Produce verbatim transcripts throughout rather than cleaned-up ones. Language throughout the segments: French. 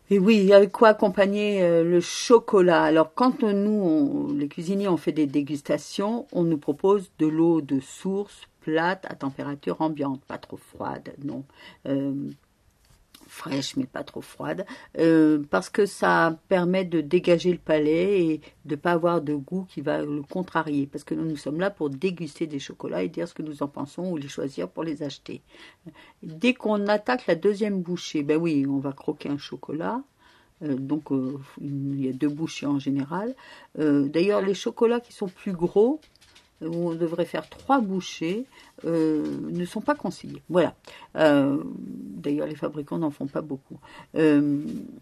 Et oui, avec quoi accompagner euh, le chocolat? Alors, quand euh, nous, on- les cuisiniers, on fait des dégustations, on nous propose de l'eau de source plate à température ambiante, pas trop froide, non. Euh, Fraîche mais pas trop froide, euh, parce que ça permet de dégager le palais et de ne pas avoir de goût qui va le contrarier, parce que nous, nous sommes là pour déguster des chocolats et dire ce que nous en pensons ou les choisir pour les acheter. Dès qu'on attaque la deuxième bouchée, ben oui, on va croquer un chocolat. Euh, donc euh, il y a deux bouchées en général. Euh, D'ailleurs, les chocolats qui sont plus gros, où on devrait faire trois bouchées, euh, ne sont pas conseillés. Voilà. Euh, D'ailleurs, les fabricants n'en font pas beaucoup. Euh,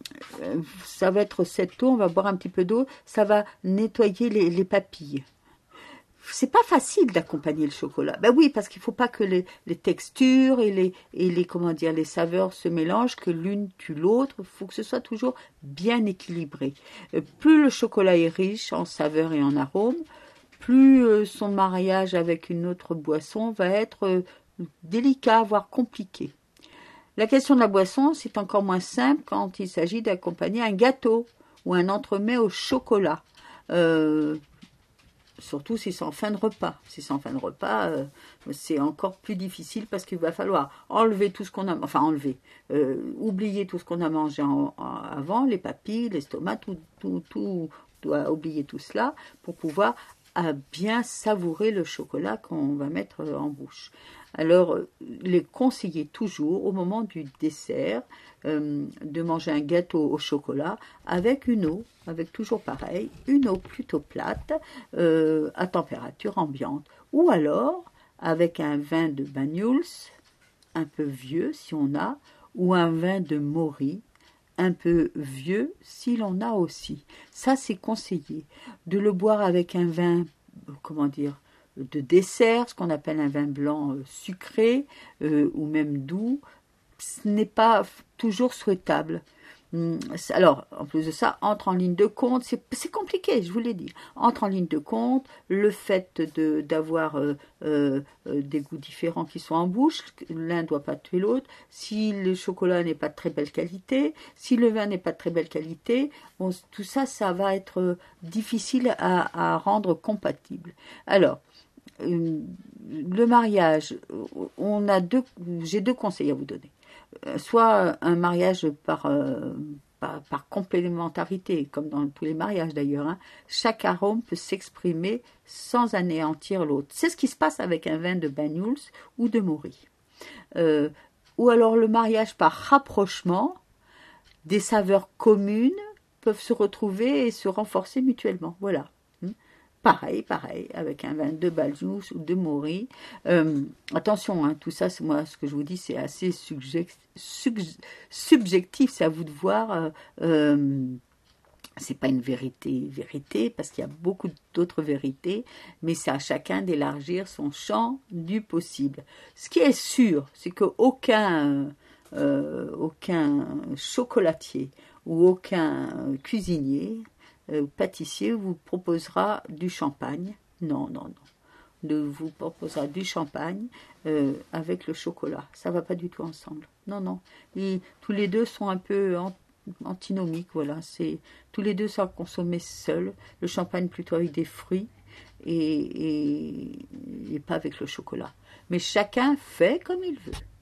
ça va être cette eau, on va boire un petit peu d'eau, ça va nettoyer les, les papilles. C'est pas facile d'accompagner le chocolat. Ben oui, parce qu'il faut pas que les, les textures et les, et les comment dire les saveurs se mélangent, que l'une tue l'autre. Il faut que ce soit toujours bien équilibré. Euh, plus le chocolat est riche en saveurs et en arômes, plus euh, son mariage avec une autre boisson va être euh, délicat, voire compliqué. La question de la boisson, c'est encore moins simple quand il s'agit d'accompagner un gâteau ou un entremets au chocolat. Euh, Surtout si c'est en fin de repas. Si c'est en fin de repas, euh, c'est encore plus difficile parce qu'il va falloir enlever tout ce qu'on a, enfin enlever, euh, oublier tout ce qu'on a mangé en, en, avant, les papilles, l'estomac, tout, tout, tout, on doit oublier tout cela pour pouvoir à bien savourer le chocolat qu'on va mettre en bouche. Alors, les conseiller toujours au moment du dessert euh, de manger un gâteau au chocolat avec une eau, avec toujours pareil, une eau plutôt plate euh, à température ambiante. Ou alors avec un vin de Banyuls, un peu vieux si on a, ou un vin de Maury, un peu vieux si l'on a aussi. Ça, c'est conseillé. De le boire avec un vin, comment dire, de dessert, ce qu'on appelle un vin blanc euh, sucré euh, ou même doux, ce n'est pas toujours souhaitable. Alors, en plus de ça, entre en ligne de compte, c'est compliqué, je vous l'ai dit. Entre en ligne de compte, le fait d'avoir euh, euh, des goûts différents qui sont en bouche, l'un ne doit pas tuer l'autre. Si le chocolat n'est pas de très belle qualité, si le vin n'est pas de très belle qualité, bon, tout ça, ça va être difficile à, à rendre compatible. Alors, euh, le mariage, on a deux, j'ai deux conseils à vous donner. Soit un mariage par, euh, par, par complémentarité, comme dans tous les mariages d'ailleurs. Hein. Chaque arôme peut s'exprimer sans anéantir l'autre. C'est ce qui se passe avec un vin de Banyuls ou de Maury. Euh, ou alors le mariage par rapprochement, des saveurs communes peuvent se retrouver et se renforcer mutuellement. Voilà. Pareil, pareil, avec un vin de Banyuls ou de Maury. Euh, attention, hein, tout ça, c'est moi, ce que je vous dis, c'est assez subjectif, sub, subjectif, c'est à vous de voir. Euh, euh, c'est pas une vérité, vérité, parce qu'il y a beaucoup d'autres vérités, mais c'est à chacun d'élargir son champ du possible. Ce qui est sûr, c'est qu'aucun euh, aucun chocolatier ou aucun cuisinier Euh, pâtissier vous proposera du champagne. Non, non, non. De vous proposera du champagne euh, avec le chocolat. Ça va pas du tout ensemble. Non, non. Et tous les deux sont un peu an antinomiques. Voilà. C'est tous les deux sont consommés seuls. Le champagne plutôt avec des fruits et, et, et pas avec le chocolat. Mais chacun fait comme il veut.